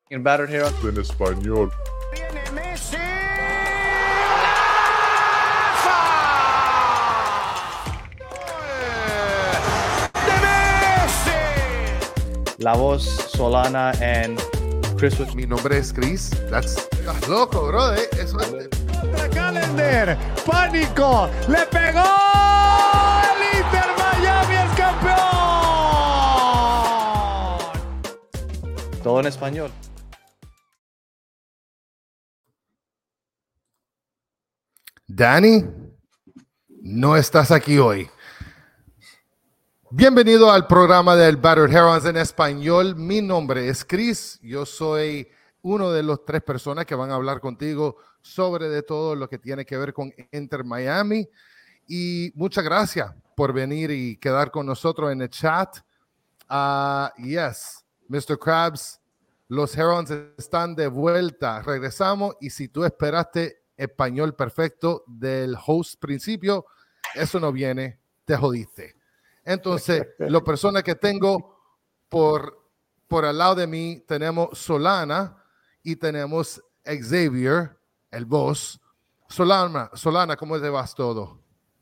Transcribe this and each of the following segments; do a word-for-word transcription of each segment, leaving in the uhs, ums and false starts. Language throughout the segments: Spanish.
En Battered Hero en español. Viene Messi. ¡De Messi! La Voz, Solana and Chris. Mi nombre es Chris. That's... Estás loco, bro. ¿eh? Eso es... Contra Calendar. Pánico. Le pegó. El Inter Miami es campeón. Todo en español. Danny, no estás aquí hoy. Bienvenido al programa del Battered Herons en español. Mi nombre es Chris. Yo soy uno de los tres personas que van a hablar contigo sobre de todo lo que tiene que ver con Inter Miami. Y muchas gracias por venir y quedar con nosotros en el chat. Uh, yes, mister Krabs, los Herons están de vuelta. Regresamos y si tú esperaste español perfecto del host principio, eso no viene, te jodiste. Entonces, las personas que tengo por, por al lado de mí, tenemos Solana y tenemos Xavier, el boss. Solana, Solana, ¿cómo te vas todo?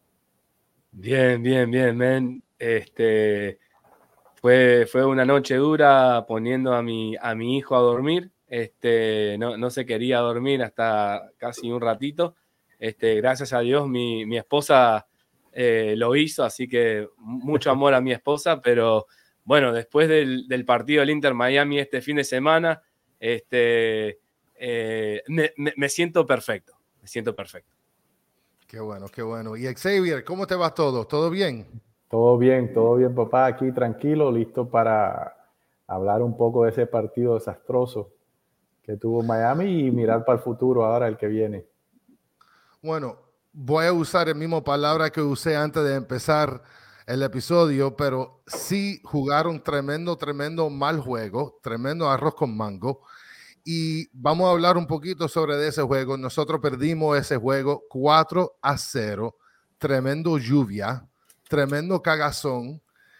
Bien, bien, bien, men. Este, fue, fue una noche dura poniendo a mi, a mi hijo a dormir. Este, no, no se quería dormir hasta casi un ratito. Este, gracias a Dios, mi, mi esposa eh, lo hizo, así que mucho amor a mi esposa. Pero bueno, después del, del partido del Inter Miami este fin de semana, este, eh, me, me, me siento perfecto. Me siento perfecto. Qué bueno, qué bueno. Y Xavier, ¿cómo te va todo? ¿Todo bien? Todo bien, todo bien, papá. Aquí tranquilo, listo para hablar un poco de ese partido desastroso que tuvo Miami y mirar para el futuro ahora, el que viene. Bueno, voy a usar la misma palabra que usé antes de empezar el episodio, pero sí jugaron tremendo, tremendo mal juego, tremendo arroz con mango. Y vamos a hablar un poquito sobre de ese juego. Nosotros perdimos ese juego cuatro a cero, tremendo lluvia, tremendo cagazón.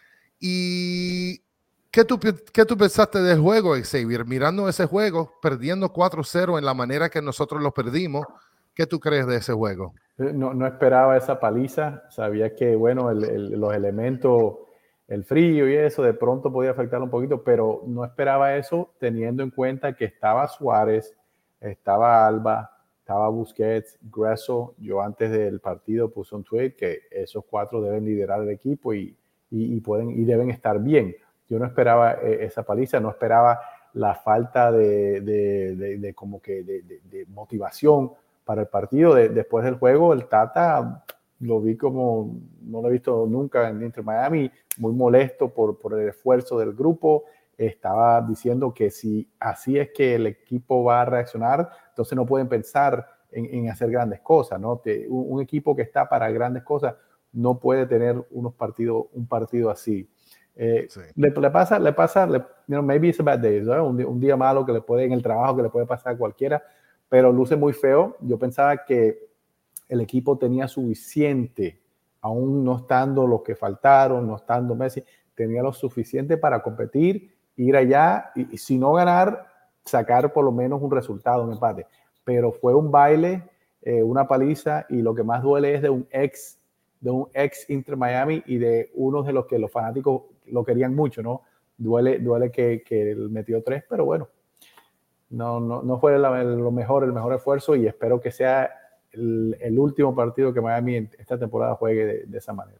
¿Y qué tú, qué tú pensaste del juego, Xavier? Mirando ese juego, perdiendo cuatro cero en la manera que nosotros lo perdimos, ¿qué tú crees de ese juego? No, no esperaba esa paliza. Sabía que, bueno, el, el, los elementos, el frío y eso, de pronto podía afectar un poquito, pero no esperaba eso teniendo en cuenta que estaba Suárez, estaba Alba, estaba Busquets, Gresso. Yo antes del partido puse un tweet que esos cuatro deben liderar el equipo y, y, y, pueden, y deben estar bien. Yo no esperaba eh, esa paliza, no esperaba la falta de, de, de, de como que de, de, de motivación para el partido. De, después del juego, el Tata lo vi como no lo he visto nunca en Inter Miami, muy molesto por, por el esfuerzo del grupo. Estaba diciendo que si así es que el equipo va a reaccionar, entonces no pueden pensar en, en hacer grandes cosas, ¿no? Te, un, un equipo que está para grandes cosas no puede tener unos partidos, un partido así. Eh, sí. le, le pasa, le pasa, le, you know, maybe it's a bad day, ¿no? un, un día malo que le puede en el trabajo, que le puede pasar a cualquiera, pero luce muy feo. Yo pensaba que el equipo tenía suficiente, aún no estando los que faltaron, no estando Messi, tenía lo suficiente para competir, ir allá y, y si no ganar, sacar por lo menos un resultado, un empate. Pero fue un baile, eh, una paliza, y lo que más duele es de un ex, de un ex Inter Miami y de uno de los que los fanáticos lo querían mucho, ¿no? Duele, duele que, que él metió tres, pero bueno, no, no, no fue la, el, lo mejor, el mejor esfuerzo, y espero que sea el, el último partido que Miami en esta temporada juegue de, de esa manera.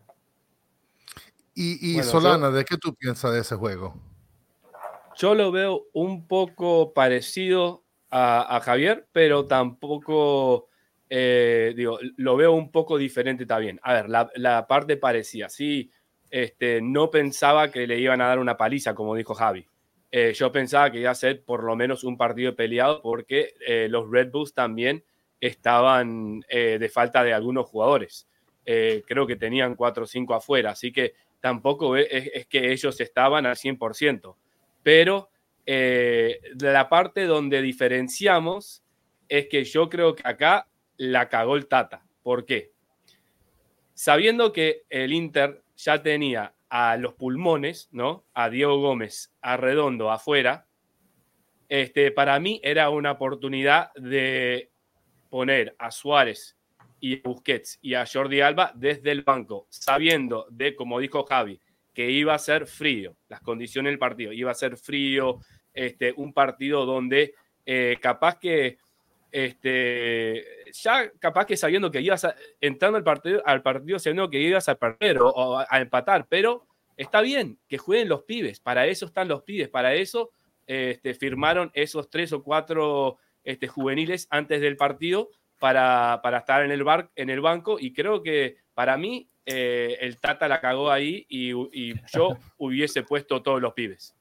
Y, y bueno, Solana, yo, ¿de qué tú piensas de ese juego? Yo lo veo un poco parecido a, a Javier, pero tampoco, eh, digo, lo veo un poco diferente también. A ver, la, la parte parecía, sí, este, no pensaba que le iban a dar una paliza, como dijo Javi. Eh, yo pensaba que iba a ser por lo menos un partido peleado, porque eh, los Red Bulls también estaban eh, de falta de algunos jugadores. Eh, creo que tenían cuatro o cinco afuera, así que tampoco es, es que ellos estaban al cien por ciento. Pero eh, la parte donde diferenciamos es que yo creo que acá la cagó el Tata. ¿Por qué? Sabiendo que el Inter ya tenía a los pulmones, ¿no? A Diego Gómez, a Redondo afuera, este, para mí era una oportunidad de poner a Suárez y a Busquets y a Jordi Alba desde el banco, sabiendo de, como dijo Javi, que iba a ser frío, las condiciones del partido, iba a ser frío, este, un partido donde eh, capaz que este, ya capaz que sabiendo que ibas a, entrando al partido, al partido sabiendo que ibas a perder o, o a, a empatar, pero está bien que jueguen los pibes, para eso están los pibes, para eso este, firmaron esos tres o cuatro este, juveniles antes del partido para, para estar en el, bar, en el banco, y creo que para mí eh, el Tata la cagó ahí y, y yo hubiese puesto todos los pibes.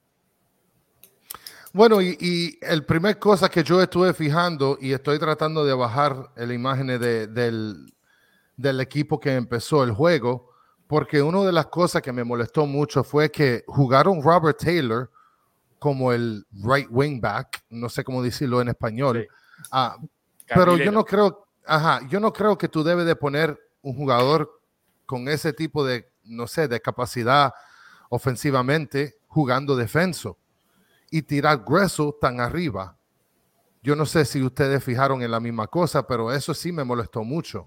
Bueno, y, y el primer cosa que yo estuve fijando, y estoy tratando de bajar la imagen de, del, del equipo que empezó el juego, porque una de las cosas que me molestó mucho fue que jugaron Robert Taylor como el right wing back, no sé cómo decirlo en español, sí. ah, pero yo no creo, ajá, yo no creo que tú debes de poner un jugador con ese tipo de, no sé, de capacidad ofensivamente jugando defenso y tirar grueso tan arriba. Yo no sé si ustedes fijaron en la misma cosa, pero eso sí me molestó mucho.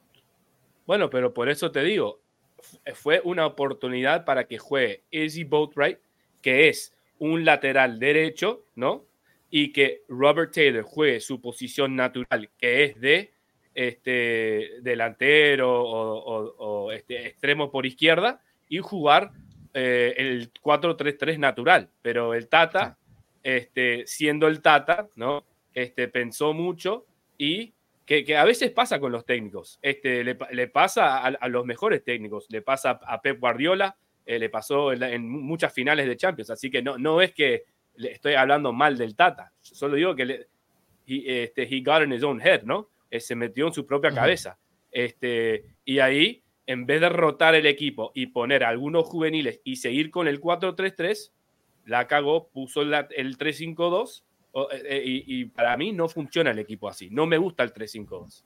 Bueno, pero por eso te digo, fue una oportunidad para que juegue Izzy Boatwright, que es un lateral derecho, ¿no? Y que Robert Taylor juegue su posición natural, que es de este, delantero o, o, o este, extremo por izquierda, y jugar eh, el cuatro tres tres natural. Pero el Tata, este, siendo el Tata, ¿no? Este, pensó mucho y que, que a veces pasa con los técnicos. Este, le, le pasa a, a los mejores técnicos, le pasa a Pep Guardiola, eh, le pasó en, en muchas finales de Champions, así que no, no es que le estoy hablando mal del Tata, solo digo que le, he, este, he got in his own head, ¿no? Eh, se metió en su propia cabeza. Uh-huh. Este, y ahí, en vez de rotar el equipo y poner a algunos juveniles y seguir con el cuatro tres tres, la cagó, puso la, el tres cinco dos, eh, y, y para mí no funciona el equipo así, no me gusta el tres cinco dos.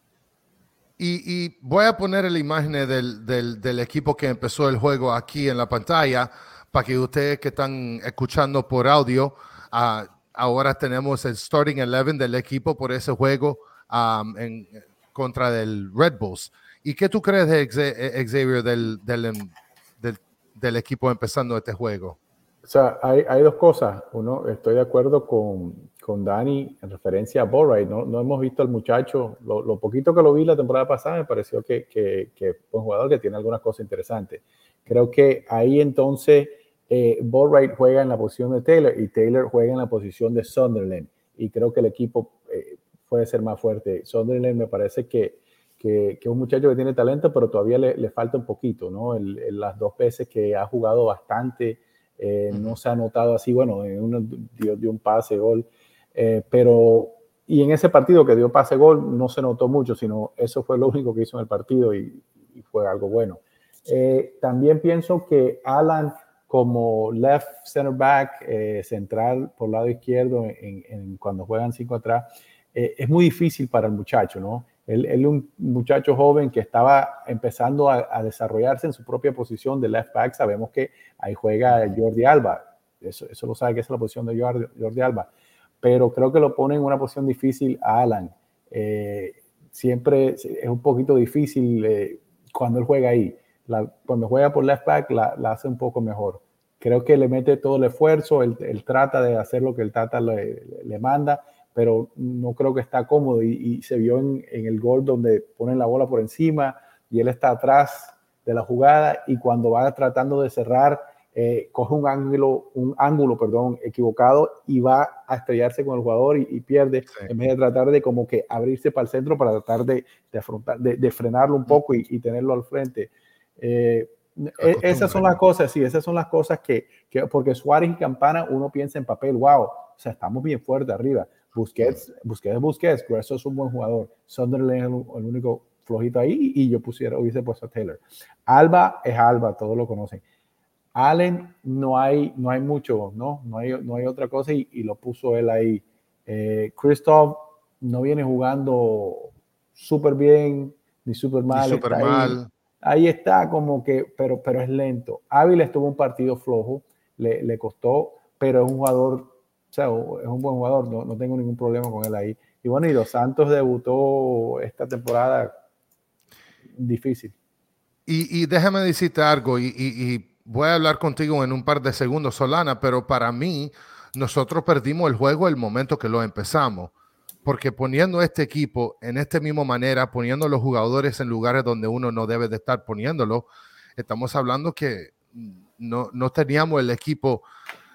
Y, y voy a poner la imagen del, del, del equipo que empezó el juego aquí en la pantalla para que ustedes que están escuchando por audio, uh, ahora tenemos el starting eleven del equipo por ese juego um, en, contra del Red Bulls. ¿Y qué tú crees de Xavier del, del, del, del equipo empezando este juego? O sea, hay, hay dos cosas. Uno, estoy de acuerdo con, con Dani en referencia a Boatwright. No, no hemos visto al muchacho. Lo, lo poquito que lo vi la temporada pasada me pareció que, que, que fue un jugador que tiene algunas cosas interesantes. Creo que ahí entonces eh, Boatwright juega en la posición de Taylor y Taylor juega en la posición de Sunderland. Y creo que el equipo eh, puede ser más fuerte. Sunderland me parece que, que, que es un muchacho que tiene talento, pero todavía le, le falta un poquito, ¿no? El, el, las dos veces que ha jugado bastante, Eh, no se ha notado así, bueno, en uno dio, dio un pase, gol, eh, pero, y en ese partido que dio pase, gol, no se notó mucho, sino eso fue lo único que hizo en el partido y, y fue algo bueno. Eh, también pienso que Alan, como left center back, eh, central por lado izquierdo, en, en, cuando juegan cinco atrás, eh, es muy difícil para el muchacho, ¿no? Él es un muchacho joven que estaba empezando a, a desarrollarse en su propia posición de left back. Sabemos que ahí juega Jordi Alba. Eso, eso lo sabe que esa es la posición de Jordi, Jordi Alba. Pero creo que lo pone en una posición difícil a Alan. Eh, siempre es un poquito difícil eh, cuando él juega ahí. La, cuando juega por left back la, la hace un poco mejor. Creo que le mete todo el esfuerzo. Él, él trata de hacer lo que el Tata le, le manda, pero no creo que está cómodo y, y se vio en, en el gol donde ponen la bola por encima y él está atrás de la jugada y cuando va tratando de cerrar eh, coge un ángulo, un ángulo perdón, equivocado y va a estrellarse con el jugador y, y pierde, sí. En vez de tratar de como que abrirse para el centro para tratar de, de, afrontar, de, de frenarlo un poco y, y tenerlo al frente. Eh, esas son las cosas, sí, esas son las cosas que, que, porque Suárez y Campana uno piensa en papel, wow, o sea, estamos bien fuertes arriba. Busquets, Busquets, Busquets, Grueso es un buen jugador. Sunderland es el, el único flojito ahí y yo pusiera, hubiese puesto a Taylor. Alba es Alba, todos lo conocen. Allen no hay, no hay mucho, ¿no? No hay, no hay otra cosa y, y lo puso él ahí. Eh, Christoph no viene jugando súper bien ni súper mal. Ni súper mal. Ahí, ahí está como que, pero, pero es lento. Áviles tuvo un partido flojo, le, le costó, pero es un jugador O sea, es un buen jugador, no, no tengo ningún problema con él ahí. Y bueno, y Dos Santos debutó esta temporada difícil. Y, y déjame decirte algo, y, y, y voy a hablar contigo en un par de segundos, Solana, pero para mí, nosotros perdimos el juego el momento que lo empezamos. Porque poniendo este equipo en esta misma manera, poniendo los jugadores en lugares donde uno no debe de estar poniéndolo, estamos hablando que no, no teníamos el equipo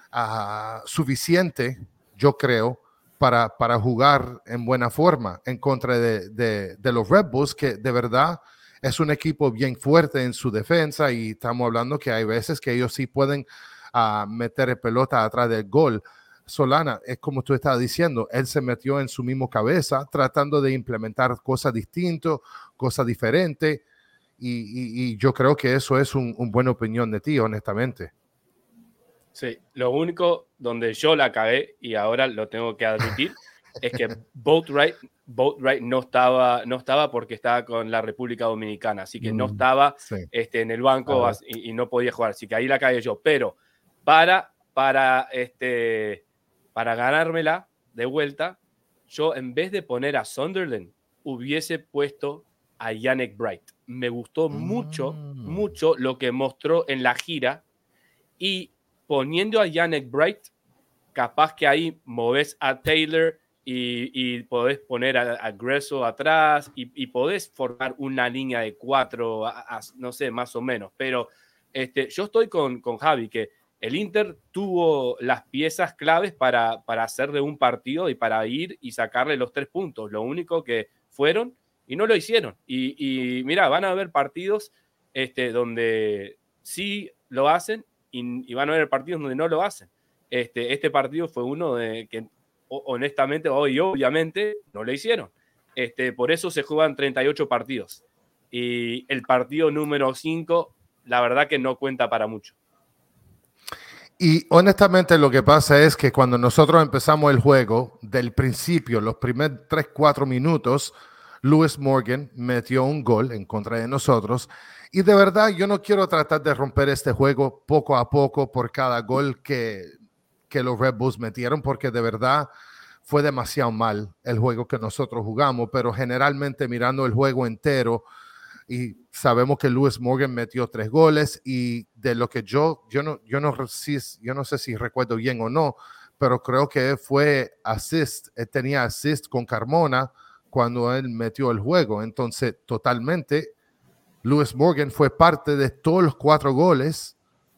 uh, suficiente, yo creo, para, para jugar en buena forma en contra de, de, de los Red Bulls, que de verdad es un equipo bien fuerte en su defensa, y estamos hablando que hay veces que ellos sí pueden uh, meter pelota atrás del gol. Solana, es como tú estabas diciendo, él se metió en su mismo cabeza tratando de implementar cosas distintas, cosas diferentes, y, y, y yo creo que eso es un, un buena opinión de ti, honestamente. Sí, lo único donde yo la cagué, y ahora lo tengo que admitir, es que Boatwright, Boatwright no estaba, no estaba porque estaba con la República Dominicana, así que mm, no estaba sí. este, en el banco y, y no podía jugar, así que ahí la cagué yo, pero para, para este... para ganármela de vuelta, yo en vez de poner a Sunderland, hubiese puesto a Yannick Bright. Me gustó mucho, mm. mucho lo que mostró en la gira, y poniendo a Yannick Bright, capaz que ahí movés a Taylor y, y podés poner a, a Gresso atrás y, y podés formar una línea de cuatro, a, a, no sé, más o menos. Pero este, yo estoy con, con Javi, que el Inter tuvo las piezas claves para, para hacerle un partido y para ir y sacarle los tres puntos. Lo único que fueron y no lo hicieron. Y, y mira, van a haber partidos este, donde sí lo hacen y, y van a haber partidos donde no lo hacen. Este, este partido fue uno de que honestamente, hoy obviamente no lo hicieron. Este, por eso se juegan treinta y ocho partidos. Y el partido número cinco, la verdad que no cuenta para mucho. Y honestamente lo que pasa es que cuando nosotros empezamos el juego, del principio, los primeros tres, cuatro minutos, Lewis Morgan metió un gol en contra de nosotros. Y de verdad yo no quiero tratar de romper este juego poco a poco por cada gol que, que los Red Bulls metieron, porque de verdad fue demasiado mal el juego que nosotros jugamos. Pero generalmente mirando el juego entero, y sabemos que Lewis Morgan metió tres goles, y de lo que yo, yo no, yo no, yo no sé si recuerdo bien o no, pero creo que fue assist, él tenía assist con Carmona cuando él metió el juego. Entonces, totalmente, Lewis Morgan fue parte de todos los cuatro goles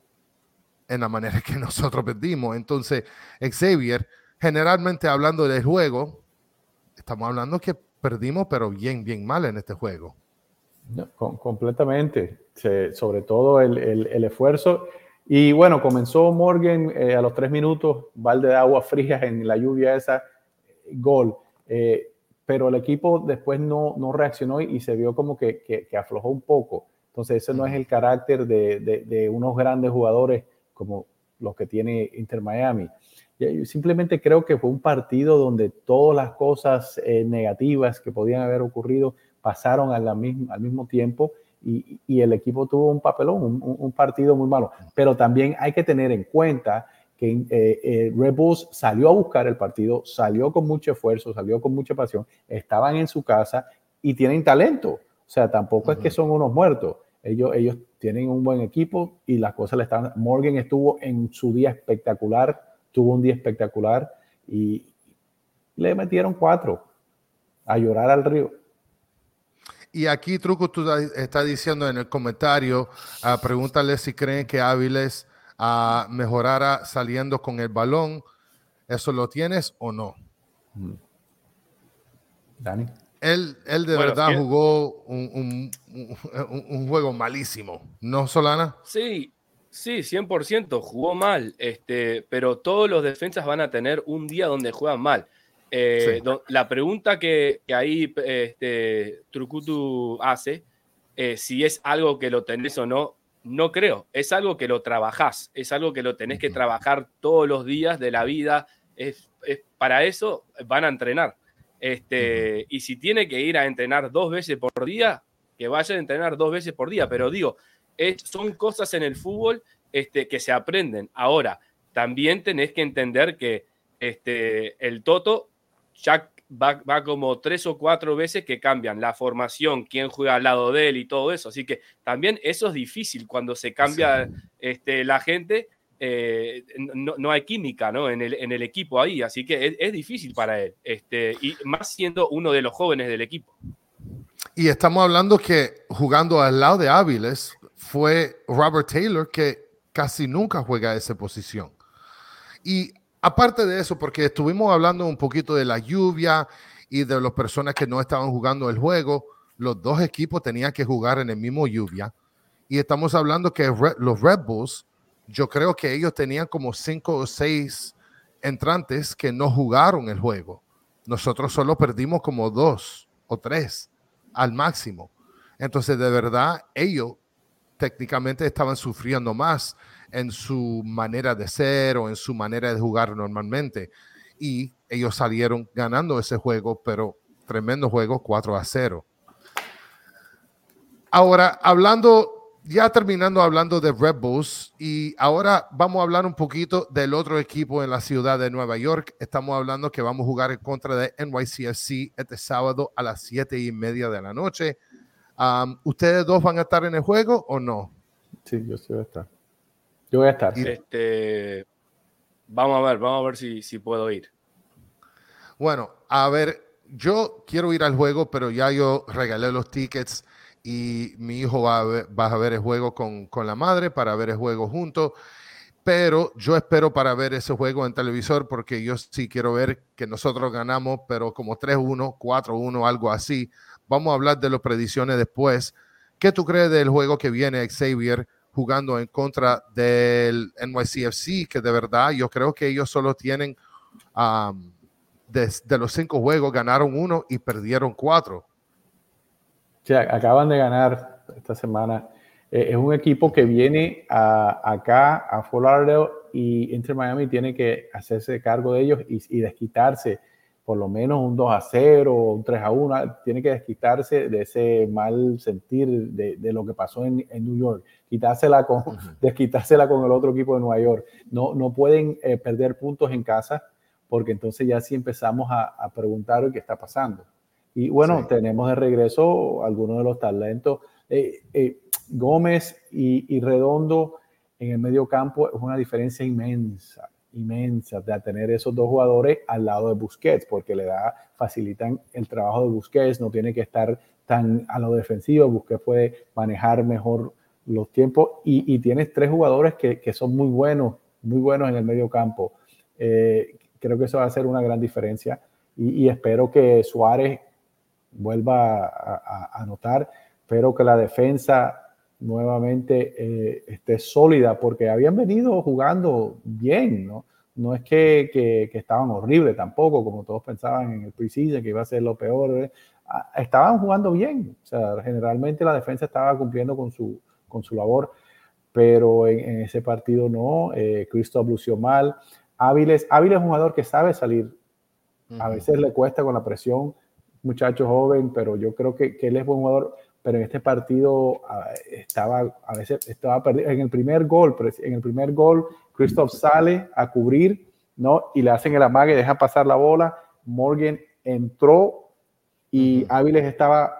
en la manera que nosotros perdimos. Entonces, Xavier, generalmente hablando del juego, estamos hablando que perdimos, pero bien, bien mal en este juego. No, com- completamente, Se, sobre todo el, el, el esfuerzo. Y bueno, comenzó Morgan eh, a los tres minutos, balde de agua fría en la lluvia esa, gol. Eh, pero el equipo después no, no reaccionó y se vio como que, que, que aflojó un poco. Entonces ese no es el carácter de, de, de unos grandes jugadores como los que tiene Inter Miami. Yo simplemente creo que fue un partido donde todas las cosas eh, negativas que podían haber ocurrido pasaron a la misma, al mismo tiempo, y, y el equipo tuvo un papelón, un, un partido muy malo. Pero también hay que tener en cuenta que eh, eh, Red Bulls salió a buscar el partido, salió con mucho esfuerzo, salió con mucha pasión, estaban en su casa y tienen talento. O sea, tampoco uh-huh. es que son unos muertos. Ellos, ellos tienen un buen equipo y las cosas le están... Morgan estuvo en su día espectacular, tuvo un día espectacular y le metieron cuatro a llorar al río. Y aquí, Truco, tú estás diciendo en el comentario, uh, pregúntale si creen que Áviles uh, mejorara saliendo con el balón. ¿Eso lo tienes o no? Dani. Él, él de bueno, verdad ¿quién? jugó un, un, un, un juego malísimo, ¿no, Solana? Sí, sí, cien por ciento, jugó mal, este, pero todos los defensas van a tener un día donde juegan mal. Eh, sí. do, la pregunta que, que ahí este, Trucutu hace, eh, si es algo que lo tenés o no, no creo. Es algo que lo trabajás, es algo que lo tenés uh-huh. que trabajar todos los días de la vida. Es, es, para eso van a entrenar. Este, uh-huh. Y si tiene que ir a entrenar dos veces por día, que vaya a entrenar dos veces por día. Pero digo, es, son cosas en el fútbol este, que se aprenden. Ahora, también tenés que entender que este, el Toto ya va, va como tres o cuatro veces que cambian la formación, quién juega al lado de él y todo eso. Así que también eso es difícil cuando se cambia sí. este, la gente. Eh, no, no hay química, ¿no? En, el, en el equipo ahí, así que es, es difícil para él, este, y más siendo uno de los jóvenes del equipo. Y estamos hablando que jugando al lado de Áviles fue Robert Taylor, que casi nunca juega esa posición. Y aparte de eso, porque estuvimos hablando un poquito de la lluvia y de las personas que no estaban jugando el juego, los dos equipos tenían que jugar en el mismo lluvia. Y estamos hablando que los Red Bulls, yo creo que ellos tenían como cinco o seis entrantes que no jugaron el juego. Nosotros solo perdimos como dos o tres al máximo. Entonces, de verdad, ellos técnicamente estaban sufriendo más en su manera de ser o en su manera de jugar normalmente. Y ellos salieron ganando ese juego, pero tremendo juego, cuatro a cero. Ahora, hablando... Ya terminando hablando de Red Bulls, y ahora vamos a hablar un poquito del otro equipo en la ciudad de Nueva York. Estamos hablando que vamos a jugar en contra de N Y C F C este sábado a las siete y media de la noche. Um, ¿Ustedes dos van a estar en el juego o no? Sí, yo sí voy a estar. Yo voy a estar. Este, vamos a ver, vamos a ver si, si puedo ir. Bueno, a ver, yo quiero ir al juego, pero ya yo regalé los tickets. Y mi hijo va a ver, va a ver el juego con, con la madre para ver el juego juntos, pero yo espero para ver ese juego en televisor porque yo sí quiero ver que nosotros ganamos, pero como tres uno, cuatro uno, algo así. Vamos a hablar de las predicciones después. ¿Qué tú crees del juego que viene Xavier jugando en contra del N Y C F C? Que de verdad yo creo que ellos solo tienen, um, de, de los cinco juegos, ganaron uno y perdieron cuatro. Sí, acaban de ganar esta semana. Eh, es un equipo que viene a, acá a Fort Lauderdale y Inter Miami tiene que hacerse cargo de ellos y, y desquitarse por lo menos un dos a cero o un tres a uno. Tiene que desquitarse de ese mal sentir de, de lo que pasó en, en New York. Quitársela con, uh-huh. Desquitársela con el otro equipo de Nueva York. No, no pueden eh, perder puntos en casa porque entonces ya sí empezamos a, a preguntar qué está pasando. Y bueno, sí. Tenemos de regreso algunos de los talentos. Eh, eh, Gómez y, y Redondo en el medio campo es una diferencia inmensa, inmensa de tener esos dos jugadores al lado de Busquets, porque le da, facilitan el trabajo de Busquets, no tiene que estar tan a lo defensivo, Busquets puede manejar mejor los tiempos y, y tienes tres jugadores que, que son muy buenos, muy buenos en el medio campo. Eh, creo que eso va a hacer una gran diferencia y, y espero que Suárez vuelva a, a anotar, pero que la defensa nuevamente eh, esté sólida, porque habían venido jugando bien, ¿no? No es que, que, que estaban horribles tampoco, como todos pensaban en el preseason, que iba a ser lo peor. ¿eh? Estaban jugando bien, o sea, generalmente la defensa estaba cumpliendo con su, con su labor, pero en, en ese partido no. eh, Kristof lució mal. Áviles, Áviles es un jugador que sabe salir, a veces le cuesta con la presión, muchacho joven, pero yo creo que, que él es buen jugador, pero en este partido uh, estaba, a veces estaba perdido. En el primer gol, en el primer gol, Kristof sale a cubrir, ¿no? Y le hacen el amague, deja pasar la bola, Morgan entró y uh-huh. Áviles estaba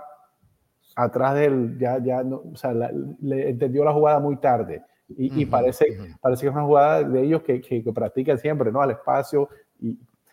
atrás de él, ya, ya no, o sea, la, le entendió la jugada muy tarde, y, uh-huh. y parece, uh-huh. parece que es una jugada de ellos que, que, que practican siempre, ¿no? Al espacio, y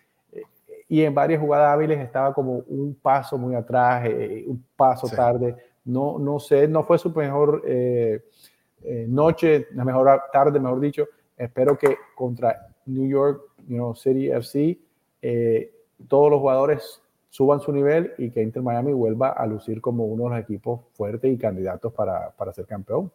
y en varias jugadas Áviles estaba como un paso muy atrás, eh, un paso sí. tarde. No, no sé, no fue su mejor eh, eh, noche, la mejor tarde, mejor dicho. Espero que contra New York, you know, City F C, eh, todos los jugadores suban su nivel y que Inter Miami vuelva a lucir como uno de los equipos fuertes y candidatos para, para ser campeón.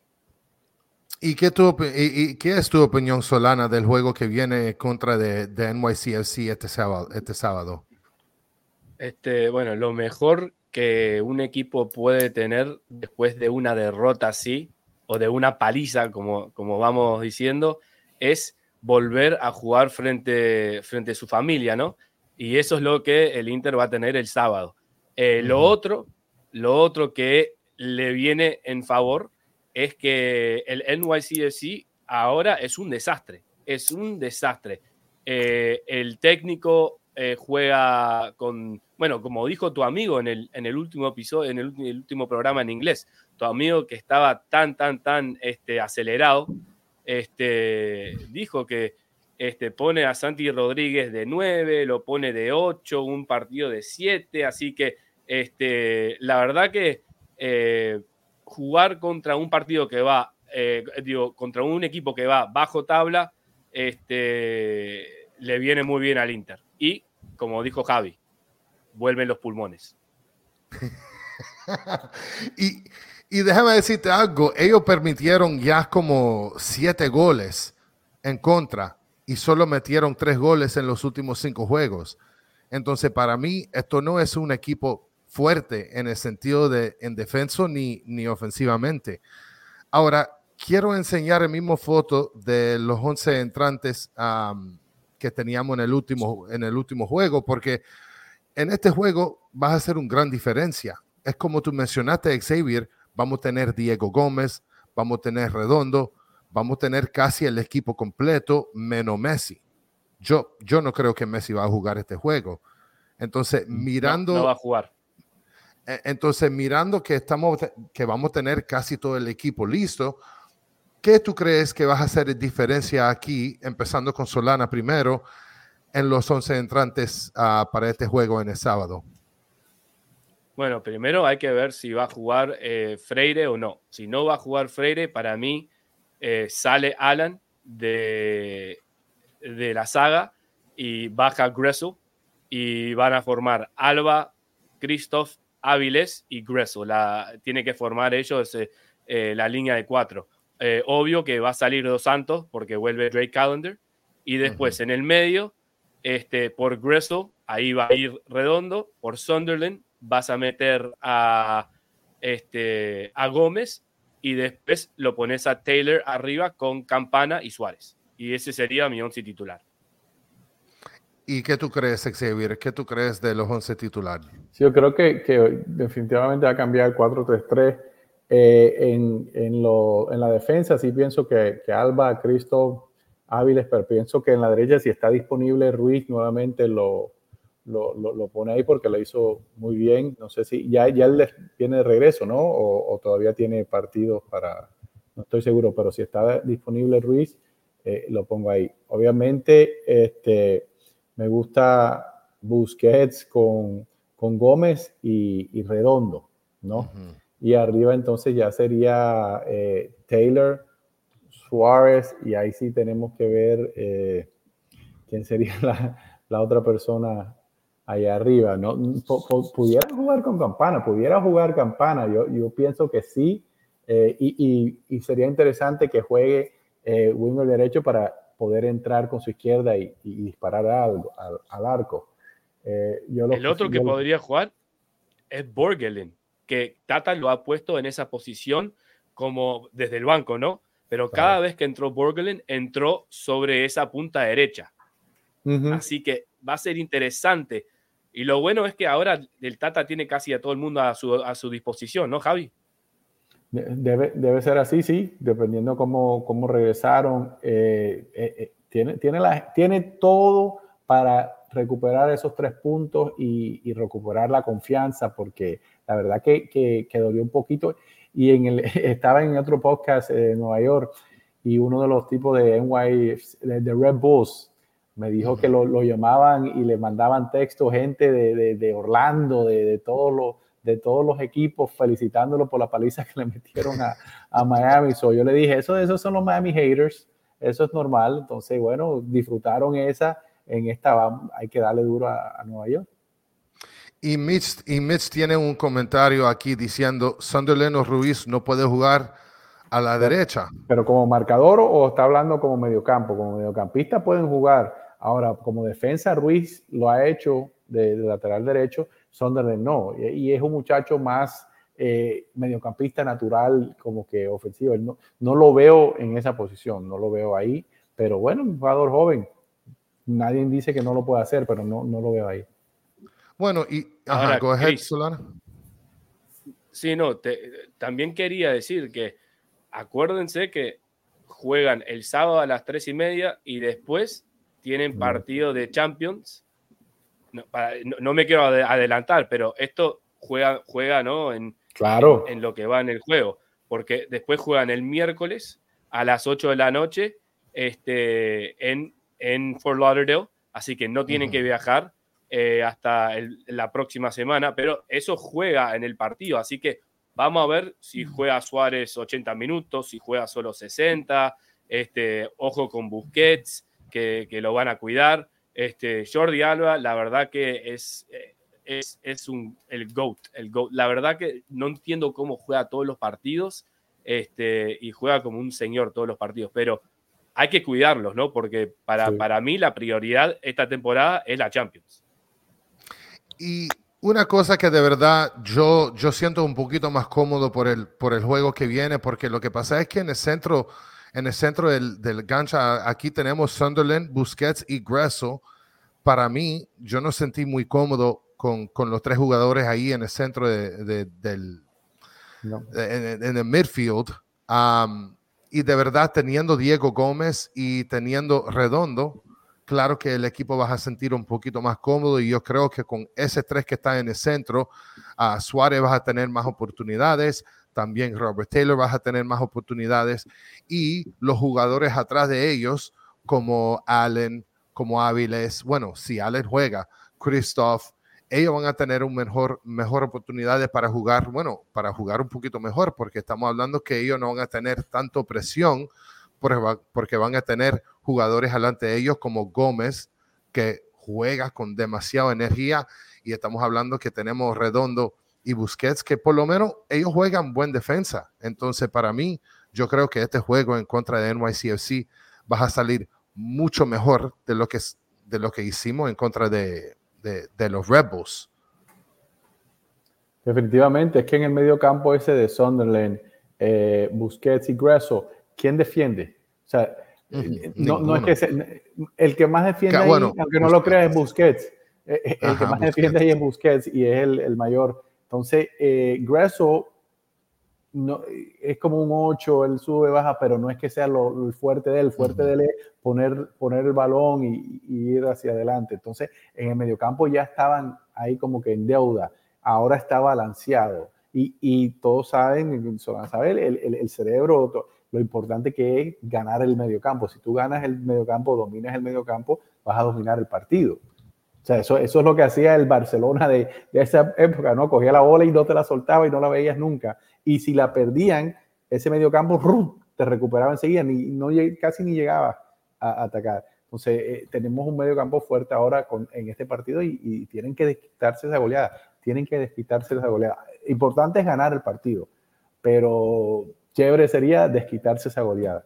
¿Y qué, tu, y, y qué es tu opinión, Solana, del juego que viene contra de, de N Y C F C este sábado? Este sábado? Este, bueno, lo mejor que un equipo puede tener después de una derrota así, o de una paliza, como, como vamos diciendo, es volver a jugar frente, frente a su familia, ¿no? Y eso es lo que el Inter va a tener el sábado. Eh, uh-huh. Lo otro, lo otro que le viene en favor es que el N Y C F C ahora es un desastre, es un desastre. eh, el técnico eh, juega con, bueno, como dijo tu amigo en el, en el último episodio, en el, el último programa en inglés, tu amigo que estaba tan, tan, tan este, acelerado, este, dijo que este, pone a Santi Rodríguez de nueve, lo pone de ocho, un partido de siete, así que este, la verdad que eh, jugar contra un partido que va, eh, digo, contra un equipo que va bajo tabla, este, le viene muy bien al Inter. Y, como dijo Javi, vuelven los pulmones. y, y déjame decirte algo, ellos permitieron ya como siete goles en contra y solo metieron tres goles en los últimos cinco juegos. Entonces, para mí, esto no es un equipo fuerte en el sentido de en defensa ni, ni ofensivamente. Ahora, quiero enseñar el mismo foto de los once entrantes um, que teníamos en el, último, en el último juego, porque en este juego vas a hacer una gran diferencia. Es como tú mencionaste, Xavier, vamos a tener Diego Gómez, vamos a tener Redondo, vamos a tener casi el equipo completo, menos Messi. Yo, yo no creo que Messi va a jugar este juego. Entonces, mirando... No, no va a jugar. Entonces, mirando que, estamos, que vamos a tener casi todo el equipo listo, ¿qué tú crees que vas a hacer diferencia aquí, empezando con Solana primero, en los once entrantes uh, para este juego en el sábado? Bueno, primero hay que ver si va a jugar eh, Freire o no. Si no va a jugar Freire, para mí eh, sale Alan de, de la saga y baja Gressel y van a formar Alba, Christoph, Áviles y Gressel. La, tiene que formar ellos eh, eh, la línea de cuatro. Eh, obvio que va a salir Dos Santos porque vuelve Drake Callender y después uh-huh. en el medio este, por Gressel, ahí va a ir Redondo, por Sunderland vas a meter a, este, a Gómez y después lo pones a Taylor arriba con Campana y Suárez. Y ese sería mi once titular. ¿Y qué tú crees, Xavier? ¿Qué tú crees de los once titulares? Sí, yo creo que, que definitivamente va a cambiar el cuatro tres tres. Eh, en, en, lo, en la defensa sí pienso que, que Alba, Cristo, Áviles, pero pienso que en la derecha si está disponible Ruiz nuevamente lo... Lo, lo, lo pone ahí porque lo hizo muy bien. No sé si ya, ya él viene de regreso, ¿no? O, o todavía tiene partidos para... No estoy seguro, pero si está disponible Ruiz, eh, lo pongo ahí. Obviamente, este, me gusta Busquets con, con Gómez y, y Redondo, ¿no? Uh-huh. Y arriba entonces ya sería eh, Taylor, Suárez, y ahí sí tenemos que ver eh, quién sería la, la otra persona allá arriba, ¿no? Pudiera jugar con Campana, pudiera jugar Campana, yo, yo pienso que sí, eh, y, y, y sería interesante que juegue eh, winger derecho para poder entrar con su izquierda y, y disparar al, al, al arco. Eh, yo lo El otro que, que podría jugar es Borgelin, que Tata lo ha puesto en esa posición como desde el banco, ¿no? Pero cada claro. vez que entró Borgelin, entró sobre esa punta derecha. Uh-huh. Así que va a ser interesante. Y lo bueno es que ahora el Tata tiene casi a todo el mundo a su, a su disposición, ¿no, Javi? Debe, debe ser así, sí, dependiendo cómo, cómo regresaron. Eh, eh, eh, tiene, tiene, la, tiene todo para recuperar esos tres puntos y, y recuperar la confianza, porque la verdad que, que, que dolió un poquito. Y en el, estaba en otro podcast en Nueva York y uno de los tipos de N Y, de, de Red Bulls, me dijo uh-huh. que lo, lo llamaban y le mandaban textos gente de, de, de Orlando, de, de, todos los, de todos los equipos, felicitándolo por la paliza que le metieron a, a Miami. So, yo le dije, eso, esos son los Miami haters, eso es normal. Entonces, bueno, disfrutaron esa, en esta hay que darle duro a, a Nueva York. Y Mitch, y Mitch tiene un comentario aquí diciendo, Sunderland o Ruiz no puede jugar a la pero, derecha. ¿Pero como marcador o está hablando como mediocampo? Como mediocampista pueden jugar. Ahora, como defensa, Ruiz lo ha hecho de, de lateral derecho, Sunderland no. Y, y es un muchacho más eh, mediocampista natural, como que ofensivo. No, no lo veo en esa posición, no lo veo ahí. Pero bueno, un jugador joven. Nadie dice que no lo puede hacer, pero no, no lo veo ahí. Bueno, y ajá, ahora, go ahead, Chris, Solana. Sí, no, te, también quería decir que acuérdense que juegan el sábado a las tres y media y después tienen partido de Champions. No, para, no, no me quiero adelantar, pero esto juega, juega ¿no? en, claro. en, en lo que va en el juego, porque después juegan el miércoles a las ocho de la noche este, en, en Fort Lauderdale, así que no tienen uh-huh. que viajar eh, hasta el, la próxima semana, pero eso juega en el partido, así que vamos a ver si juega Suárez ochenta minutos, si juega solo sesenta, este, ojo con Busquets, que, que lo van a cuidar. Este, Jordi Alba, la verdad que es, es, es un, el GOAT, el GOAT. La verdad que no entiendo cómo juega todos los partidos este, y juega como un señor todos los partidos, pero hay que cuidarlos, ¿no? Porque para, sí. para mí la prioridad esta temporada es la Champions. Y una cosa que de verdad yo, yo siento un poquito más cómodo por el, por el juego que viene, porque lo que pasa es que en el centro, en el centro del, del gancha, aquí tenemos Sunderland, Busquets y Gressel. Para mí, yo no sentí muy cómodo con, con los tres jugadores ahí en el centro de, de, del no. de, en, en el midfield. Um, y de verdad, teniendo Diego Gómez y teniendo Redondo, claro que el equipo va a sentir un poquito más cómodo, y yo creo que con ese tres que está en el centro, uh, Suárez va a tener más oportunidades, también Robert Taylor va a tener más oportunidades, y los jugadores atrás de ellos, como Allen, como Áviles, bueno, si Allen juega, Christoph, ellos van a tener un mejor, mejor oportunidades para jugar, bueno, para jugar un poquito mejor, porque estamos hablando que ellos no van a tener tanto presión, porque van a tener jugadores delante de ellos como Gómez, que juega con demasiada energía, y estamos hablando que tenemos Redondo y Busquets, que por lo menos ellos juegan buen defensa. Entonces, para mí, yo creo que este juego en contra de N Y C F C va a salir mucho mejor de lo que, de lo que hicimos en contra de, de, de los Red Bulls. Definitivamente, es que en el medio campo ese de Sunderland, eh, Busquets y Gressel, ¿quién defiende? O sea, uh-huh. no, no es que se, el que más defiende ahí, bueno, aunque no Busquets. Lo creas, es Busquets. El Ajá, que más Busquets. defiende ahí es Busquets y es el, el mayor. Entonces, eh, Gressel no, es como un ocho, él sube, baja, pero no es que sea lo, lo fuerte de él. El fuerte uh-huh. de él es poner, poner el balón y, y ir hacia adelante. Entonces, en el mediocampo ya estaban ahí como que en deuda. Ahora está balanceado. Y, y todos saben, saben el, el, el cerebro, lo importante que es ganar el mediocampo. Si tú ganas el mediocampo, dominas el mediocampo, vas a dominar el partido. O sea, eso, eso es lo que hacía el Barcelona de, de esa época, ¿no? Cogía la bola y no te la soltaba y no la veías nunca. Y si la perdían, ese mediocampo ¡rum!, te recuperaba enseguida, ni, no, casi ni llegaba a, a atacar. Entonces, eh, tenemos un mediocampo fuerte ahora con, en este partido y, y tienen que desquitarse esa goleada. Tienen que desquitarse esa goleada. Importante es ganar el partido, pero chévere sería desquitarse esa goleada.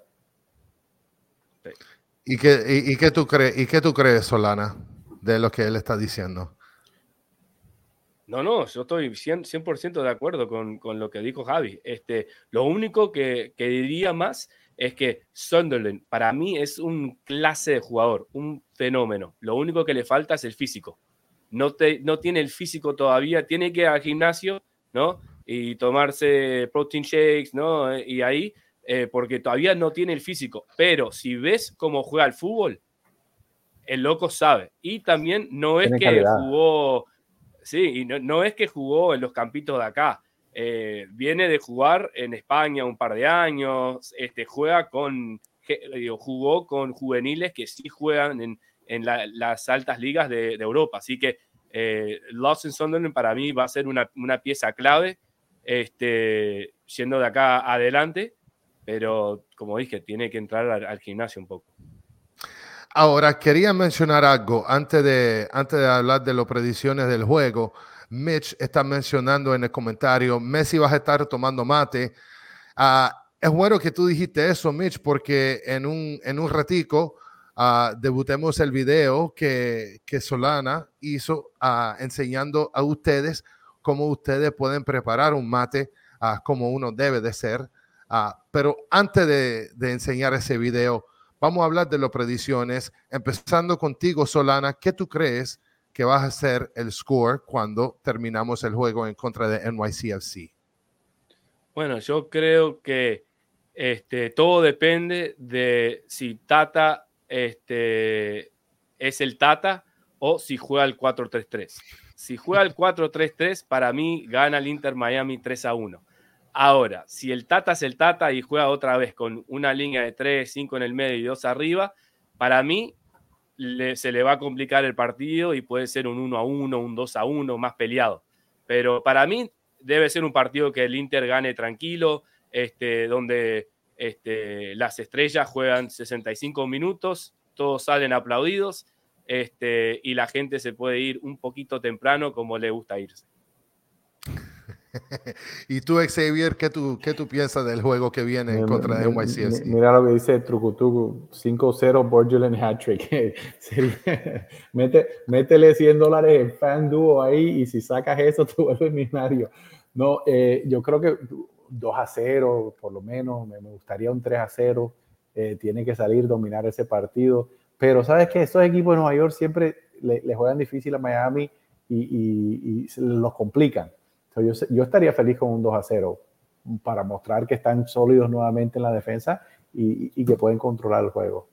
¿Y qué, y, y qué tú crees, y qué tú crees, Solana, de lo que él está diciendo? No, no, yo estoy cien por ciento de acuerdo con, con lo que dijo Javi. Este, lo único que, que diría más es que Sunderland para mí es un clase de jugador, un fenómeno. Lo único que le falta es el físico. No, te, no tiene el físico todavía, tiene que ir al gimnasio, ¿no? Y tomarse protein shakes, ¿no? Y ahí, eh, porque todavía no tiene el físico. Pero si ves cómo juega el fútbol, el loco sabe. Y también no es tiene que calidad. jugó... Sí, y no, no es que jugó en los campitos de acá. Eh, viene de jugar en España un par de años. Este, juega con, digo, jugó con juveniles que sí juegan en, en la, las altas ligas de, de Europa. Así que eh, Lawson Sunderland para mí va a ser una, una pieza clave, este, yendo de acá adelante. Pero, como dije, tiene que entrar al, al gimnasio un poco. Ahora, quería mencionar algo antes de, antes de hablar de las predicciones del juego. Mitch está mencionando en el comentario, Messi va a estar tomando mate. Uh, es bueno que tú dijiste eso, Mitch, porque en un, en un ratico uh, debutemos el video que, que Solana hizo uh, enseñando a ustedes cómo ustedes pueden preparar un mate uh, como uno debe de ser. Uh, pero antes de, de enseñar ese video, vamos a hablar de las predicciones, empezando contigo, Solana. ¿Qué tú crees que va a ser el score cuando terminamos el juego en contra de N Y C F C? Bueno, yo creo que este, todo depende de si Tata este, es el Tata o si juega el cuatro tres tres. Si juega el cuatro tres tres, para mí gana el Inter Miami tres a uno. Ahora, si el Tata es el Tata y juega otra vez con una línea de tres, cinco en el medio y dos arriba, para mí le, se le va a complicar el partido y puede ser un uno a uno, un dos a uno, más peleado. Pero para mí debe ser un partido que el Inter gane tranquilo, este, donde este, las estrellas juegan sesenta y cinco minutos, todos salen aplaudidos, este, y la gente se puede ir un poquito temprano como le gusta irse. Y tú, Xavier, ¿qué tú, qué tú piensas del juego que viene en contra de N Y C F C? Mira lo que dice Trucutucu, cinco cero Borgelin hat-trick. Mete, métele cien dólares en FanDuel ahí y si sacas eso te vuelves millonario. No, eh, yo creo que dos a cero, por lo menos, me, me gustaría un tres a cero. Eh, tiene que salir, dominar ese partido. Pero ¿sabes qué? Estos equipos de Nueva York siempre le, le juegan difícil a Miami y, y, y se los complican. Yo, yo estaría feliz con un dos a cero para mostrar que están sólidos nuevamente en la defensa y, y que pueden controlar el juego.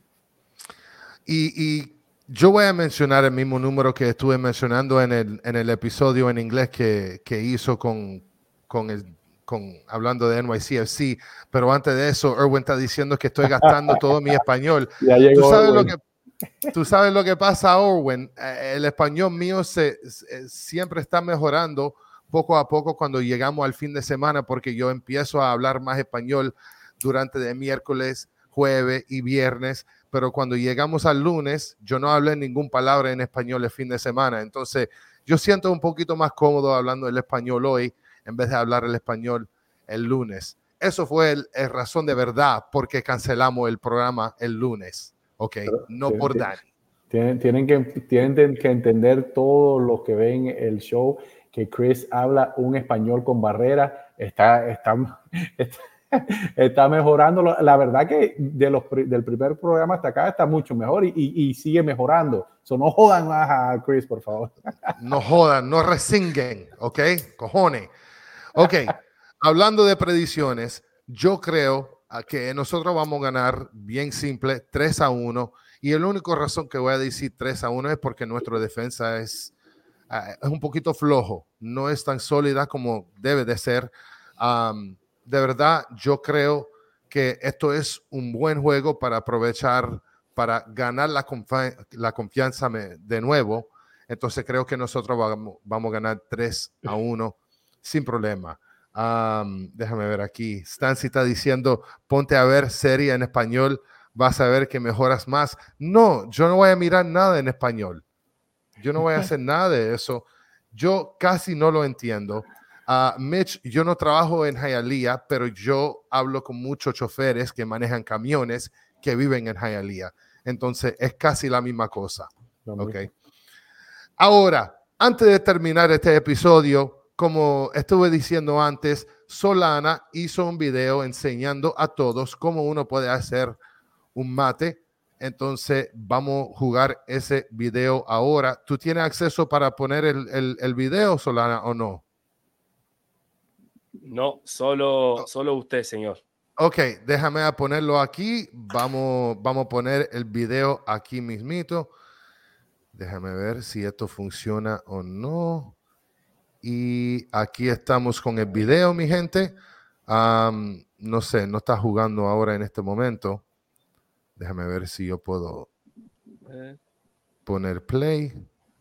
Y, y yo voy a mencionar el mismo número que estuve mencionando en el, en el episodio en inglés que, que hizo con, con, el, con hablando de N Y C F C, pero antes de eso, Erwin está diciendo que estoy gastando todo mi español. Ya llegó, ¿Tú sabes Erwin. lo que Tú sabes lo que pasa, Erwin? El español mío se, se, siempre está mejorando poco a poco cuando llegamos al fin de semana, porque yo empiezo a hablar más español durante de miércoles, jueves y viernes, pero cuando llegamos al lunes, yo no hablé ninguna palabra en español el fin de semana. Entonces, yo siento un poquito más cómodo hablando el español hoy en vez de hablar el español el lunes. Eso fue el, el razón de verdad porque cancelamos el programa el lunes, ¿ok? Pero, no por Dani. Tienen, tienen, que, tienen que entender todos los que ven el show que Chris habla un español con barrera, está, está, está, está mejorando. La verdad que de los, del primer programa hasta acá está mucho mejor y, y, y sigue mejorando. So, no jodan más a Chris, por favor. No jodan, no resinguen, ¿ok? Cojones. Ok, hablando de predicciones, yo creo que nosotros vamos a ganar bien simple, tres a uno. Y la única razón que voy a decir tres a uno es porque nuestra defensa es... Uh, es un poquito flojo, no es tan sólida como debe de ser. Um, de verdad, yo creo que esto es un buen juego para aprovechar, para ganar la, confi- la confianza de nuevo. Entonces creo que nosotros vamos, vamos a ganar tres a uno sin problema. Um, déjame ver aquí. Stancy está diciendo, ponte a ver serie en español, vas a ver que mejoras más. No, yo no voy a mirar nada en español. Yo no voy a hacer nada de eso. Yo casi no lo entiendo. Uh, Mitch, yo no trabajo en Hialeah, pero yo hablo con muchos choferes que manejan camiones que viven en Hialeah. Entonces, es casi la misma cosa. Okay. Ahora, antes de terminar este episodio, como estuve diciendo antes, Solana hizo un video enseñando a todos cómo uno puede hacer un mate. Entonces, vamos a jugar ese video ahora. ¿Tú tienes acceso para poner el, el, el video, Solana, o no? No, solo, solo usted, señor. Ok, déjame a ponerlo aquí. Vamos, vamos a poner el video aquí mismito. Déjame ver si esto funciona o no. Y aquí estamos con el video, mi gente. Um, no sé, no está jugando ahora en este momento. Déjame ver si yo puedo poner play.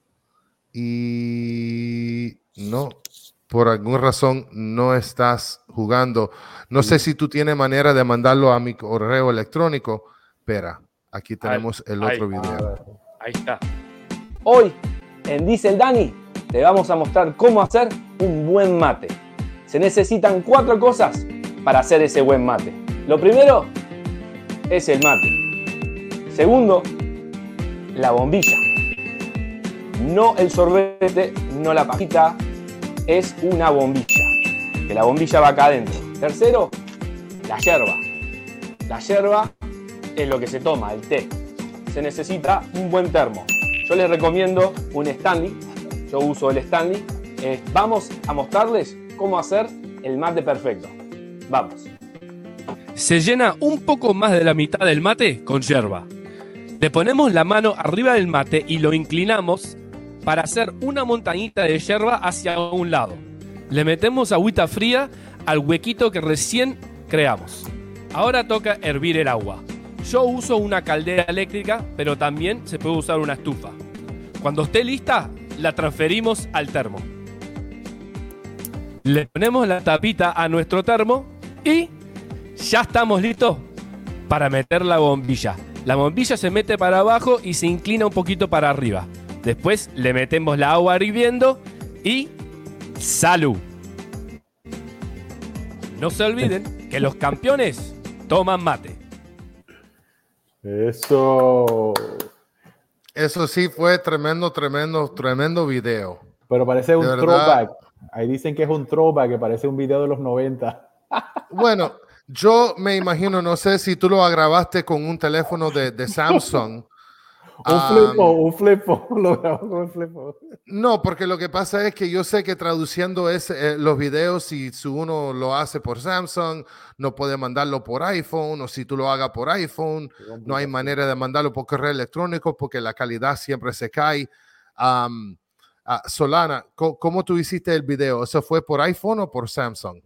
Y no, por alguna razón no estás jugando. No sé si tú tienes manera de mandarlo a mi correo electrónico. Espera, aquí tenemos el otro ahí, video. Ahí está. Hoy, en Dice el Dani, te vamos a mostrar cómo hacer un buen mate. Se necesitan cuatro cosas para hacer ese buen mate. Lo primero es el mate. Segundo, la bombilla. No el sorbete, no la pajita, es una bombilla. Que la bombilla va acá adentro. Tercero, la yerba. La yerba es lo que se toma, el té. Se necesita un buen termo. Yo les recomiendo un Stanley. Yo uso el Stanley. Eh, vamos a mostrarles cómo hacer el mate perfecto. Vamos. Se llena un poco más de la mitad del mate con yerba. Le ponemos la mano arriba del mate y lo inclinamos para hacer una montañita de yerba hacia un lado. Le metemos agüita fría al huequito que recién creamos. Ahora toca hervir el agua. Yo uso una caldera eléctrica, pero también se puede usar una estufa. Cuando esté lista, la transferimos al termo. Le ponemos la tapita a nuestro termo y ya estamos listos para meter la bombilla. La bombilla se mete para abajo y se inclina un poquito para arriba. Después le metemos la agua hirviendo y ¡salud! No se olviden que los campeones toman mate. Eso. Eso sí fue tremendo, tremendo, tremendo video. Pero parece un De verdad. throwback. Ahí dicen que es un throwback, que parece un video de los noventa. Bueno, yo me imagino, no sé si tú lo grabaste con un teléfono de, de Samsung. Un Um, flip phone, un flip phone. Lo grabó con un flip phone. No, porque lo que pasa es que yo sé que traduciendo ese, eh, los videos, si, si uno lo hace por Samsung, no puede mandarlo por iPhone, o si tú lo hagas por iPhone, no hay manera de mandarlo por correo electrónico porque la calidad siempre se cae. Um, uh, Solana, ¿cómo, ¿cómo tú hiciste el video? ¿Eso fue por iPhone o por Samsung?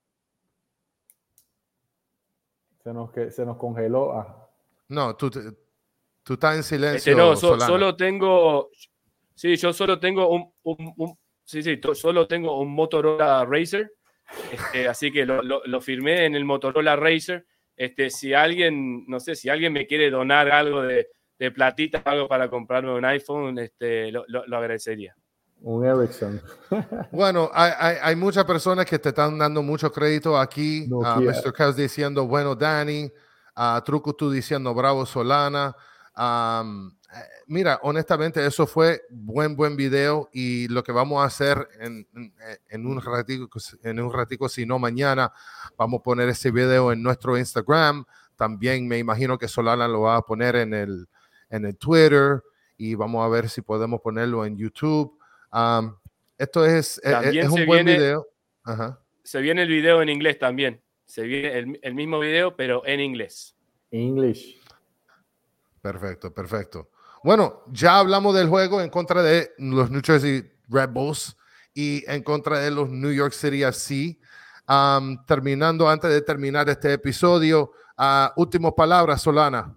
Se nos, que, se nos congeló. Ah. No, tú, tú estás en silencio. Este, no, so, Solana. solo tengo. Sí, yo solo tengo un. un, un sí, sí, to, solo tengo un Motorola Razr. Este, así que lo, lo, lo firmé en el Motorola Razr. Este, si alguien, no sé, si alguien me quiere donar algo de, de platita, algo para comprarme un iPhone, este, lo, lo, lo agradecería. Un Ericsson. Bueno, hay, hay, hay muchas personas que te están dando mucho crédito aquí. Nokia. Uh, mister Kaz diciendo, bueno, Danny. Uh, Truco tú diciendo, bravo, Solana. Um, mira, honestamente, eso fue buen, buen video. Y lo que vamos a hacer en, en, en, un ratico, en un ratico, si no mañana, vamos a poner ese video en nuestro Instagram. También me imagino que Solana lo va a poner en el, en el Twitter. Y vamos a ver si podemos ponerlo en YouTube. Um, esto es, es, es un buen viene, video. Ajá. Se viene el video en inglés también. Se viene el, el mismo video, pero en inglés. English. Perfecto, perfecto. Bueno, ya hablamos del juego en contra de los New Jersey Red Bulls y en contra de los New York City F C. Um, terminando, antes de terminar este episodio, uh, últimas palabras, Solana.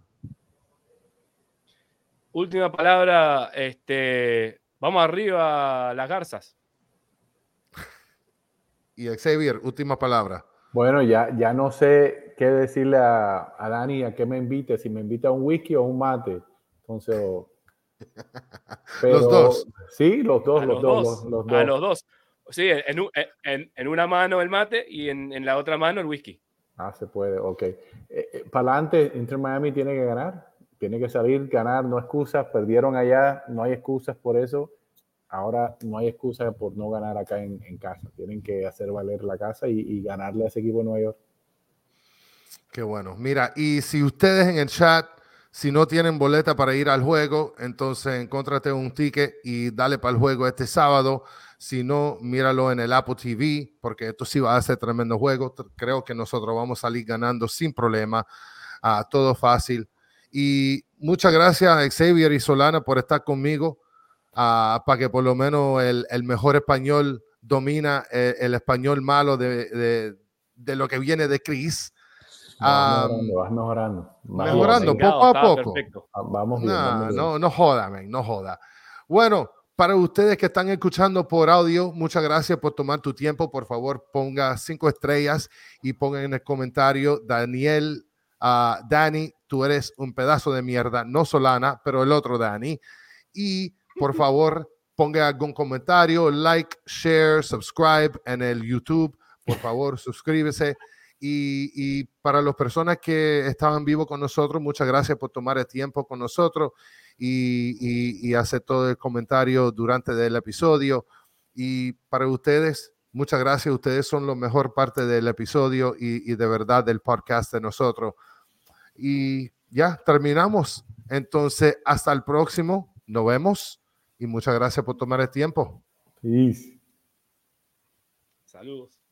Última palabra, este... Vamos arriba, las garzas. Y Xavier, última palabra. Bueno, ya, ya no sé qué decirle a, a Dani a qué me invite, si me invita a un whisky o un mate. Entonces, pero, los dos. Sí, los dos, a los, los dos, dos. Los, los dos. A los dos. Sí, en, en, en una mano el mate y en, en la otra mano el whisky. Ah, se puede, ok. Eh, eh, para adelante, Inter Miami tiene que ganar. Tiene que salir, ganar, no excusas. Perdieron allá, no hay excusas por eso. Ahora no hay excusa por no ganar acá en, en casa. Tienen que hacer valer la casa y, y ganarle a ese equipo de Nueva York. Qué bueno. Mira, y si ustedes en el chat, si no tienen boleta para ir al juego, entonces encóntrate un ticket y dale para el juego este sábado. Si no, míralo en el Apple T V, porque esto sí va a ser tremendo juego. Creo que nosotros vamos a salir ganando sin problema. Uh, todo fácil. Y muchas gracias, Xavier y Solana, por estar conmigo. Uh, para que por lo menos el, el mejor español domina el, el español malo de, de, de lo que viene de Chris. Vas um, mejorando, vas mejorando. Vas mejorando bien. poco a poco. Perfecto. Vamos bien, No, vamos bien. no, no joda, man, no joda. Bueno, para ustedes que están escuchando por audio, muchas gracias por tomar tu tiempo. Por favor, ponga cinco estrellas y pongan en el comentario, Daniel, uh, Dani, tú eres un pedazo de mierda, no Solana, pero el otro Dani. Y por favor, ponga algún comentario, like, share, subscribe en el YouTube. Por favor, suscríbese. Y, y para las personas que estaban vivos con nosotros, muchas gracias por tomar el tiempo con nosotros y, y, y hacer todo el comentario durante el episodio. Y para ustedes, muchas gracias. Ustedes son la mejor parte del episodio y, y de verdad del podcast de nosotros. Y ya terminamos. Entonces, hasta el próximo. Nos vemos. Y muchas gracias por tomar el tiempo. Peace. Saludos.